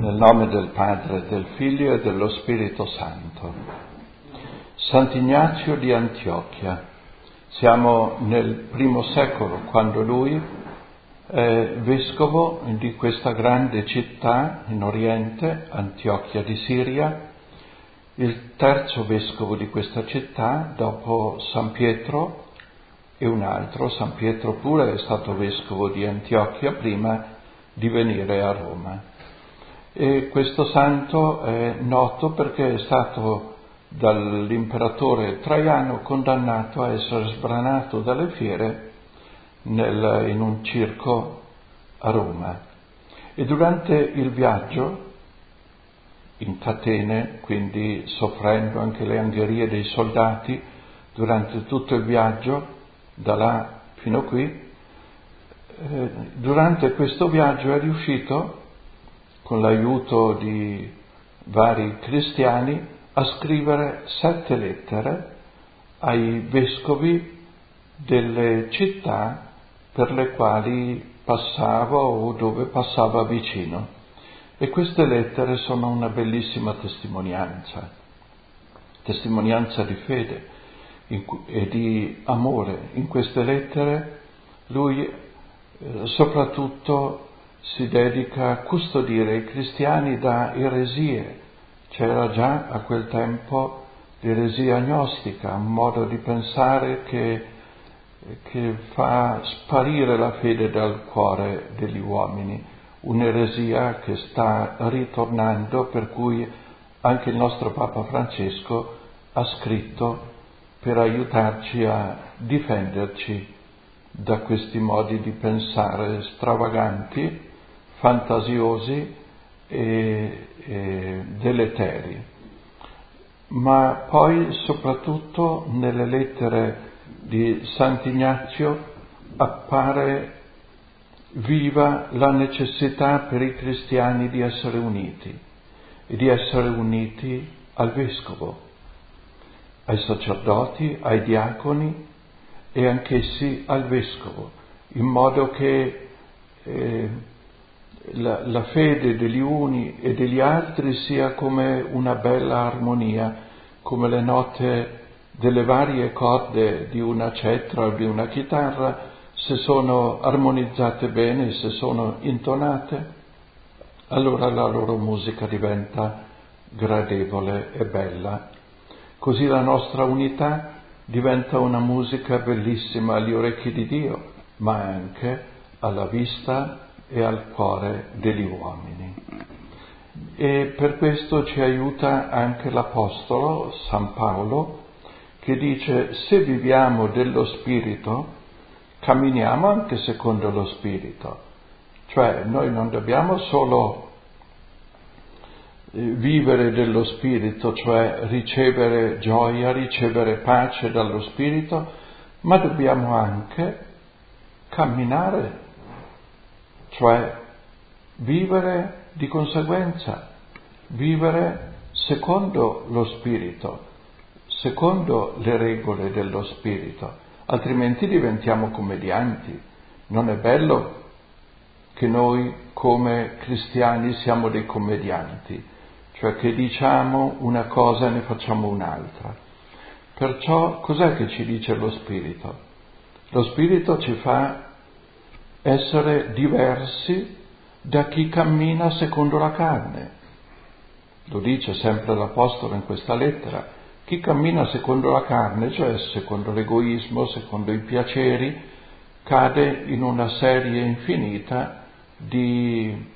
Nel nome del Padre, del Figlio e dello Spirito Santo. Sant'Ignazio di Antiochia. Siamo nel I secolo, quando lui è vescovo di questa grande città in Oriente, Antiochia di Siria, il terzo vescovo di questa città dopo San Pietro e un altro. San Pietro pure è stato vescovo di Antiochia prima di venire a Roma. E questo santo è noto perché è stato dall'imperatore Traiano condannato a essere sbranato dalle fiere in un circo a Roma. E durante il viaggio, in catene, quindi soffrendo anche le angherie dei soldati, durante tutto il viaggio, da là fino a qui, durante questo viaggio è riuscito, con l'aiuto di vari cristiani, a scrivere 7 lettere ai vescovi delle città per le quali passava o dove passava vicino. E queste lettere sono una bellissima testimonianza di fede e di amore. In queste lettere lui soprattutto si dedica a custodire i cristiani da eresie. C'era già a quel tempo l'eresia gnostica, un modo di pensare che fa sparire la fede dal cuore degli uomini, un'eresia che sta ritornando, per cui anche il nostro Papa Francesco ha scritto per aiutarci a difenderci da questi modi di pensare stravaganti, fantasiosi e deleteri. Ma poi soprattutto nelle lettere di Sant'Ignazio appare viva la necessità per i cristiani di essere uniti e di essere uniti al vescovo, ai sacerdoti, ai diaconi e anch'essi al vescovo, in modo che la fede degli uni e degli altri sia come una bella armonia, come le note delle varie corde di una cetra o di una chitarra. Se sono armonizzate bene, se sono intonate, allora la loro musica diventa gradevole e bella. Così la nostra unità diventa una musica bellissima agli orecchi di Dio, ma anche alla vista e al cuore degli uomini. E per questo ci aiuta anche l'Apostolo San Paolo, che dice: se viviamo dello Spirito, camminiamo anche secondo lo Spirito. Cioè noi non dobbiamo solo vivere dello Spirito, cioè ricevere gioia, ricevere pace dallo Spirito, ma dobbiamo anche camminare, cioè vivere di conseguenza, vivere secondo lo Spirito, secondo le regole dello Spirito, altrimenti diventiamo commedianti. Non è bello che noi come cristiani siamo dei commedianti, cioè che diciamo una cosa e ne facciamo un'altra. Perciò cos'è che ci dice lo Spirito? Lo Spirito ci fa essere diversi da chi cammina secondo la carne. Lo dice sempre l'Apostolo in questa lettera: chi cammina secondo la carne, cioè secondo l'egoismo, secondo i piaceri, cade in una serie infinita di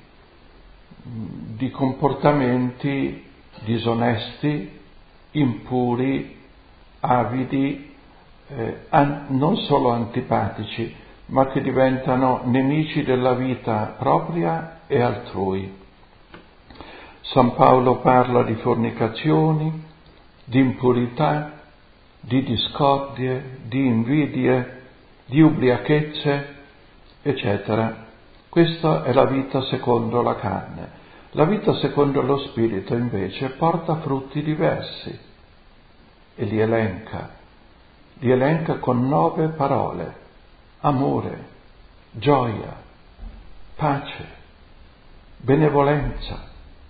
comportamenti disonesti, impuri, avidi, non solo antipatici, ma che diventano nemici della vita propria e altrui. San Paolo parla di fornicazioni, di impurità, di discordie, di invidie, di ubriachezze, eccetera. Questa è la vita secondo la carne. La vita secondo lo Spirito invece porta frutti diversi e li elenca con 9 parole: amore, gioia, pace, benevolenza,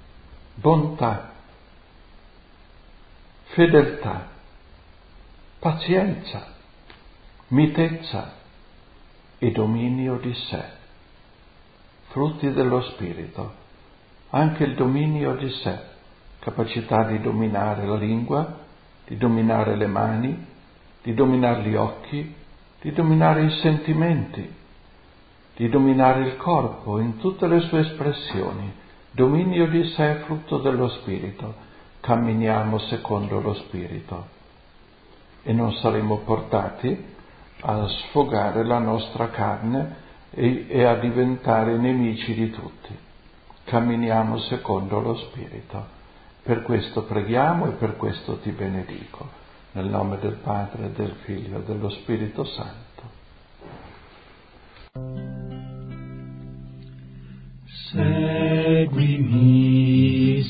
bontà, fedeltà, pazienza, mitezza e dominio di sé. Frutti dello Spirito, anche il dominio di sé, capacità di dominare la lingua, di dominare le mani, di dominare gli occhi, di dominare i sentimenti, di dominare il corpo in tutte le sue espressioni. Dominio di sé, frutto dello Spirito. Camminiamo secondo lo Spirito e non saremo portati a sfogare la nostra carne e a diventare nemici di tutti. Camminiamo secondo lo Spirito. Per questo preghiamo e per questo ti benedico. Nel nome del Padre, del Figlio e dello Spirito Santo. Seguimi,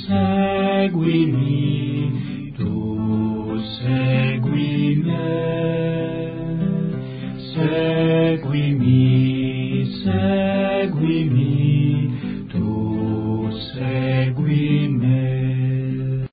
seguimi, tu segui me. Seguimi, seguimi.